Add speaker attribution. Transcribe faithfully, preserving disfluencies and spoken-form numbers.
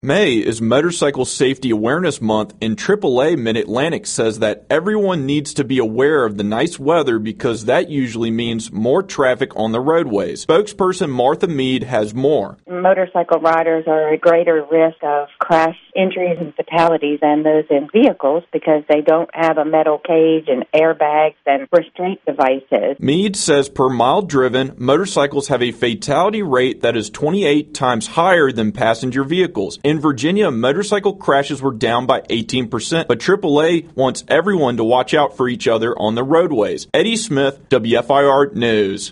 Speaker 1: May is Motorcycle Safety Awareness Month, and triple A Mid-Atlantic says that everyone needs to be aware of the nice weather because that usually means more traffic on the roadways. Spokesperson Martha Mead has more.
Speaker 2: Motorcycle riders are at greater risk of crash injuries and fatalities than those in vehicles because they don't have a metal cage and airbags and restraint devices.
Speaker 1: Mead says per mile driven, motorcycles have a fatality rate that is twenty-eight times higher than passenger vehicles. In Virginia, motorcycle crashes were down by eighteen percent, but triple A wants everyone to watch out for each other on the roadways. Eddie Smith, W F I R News.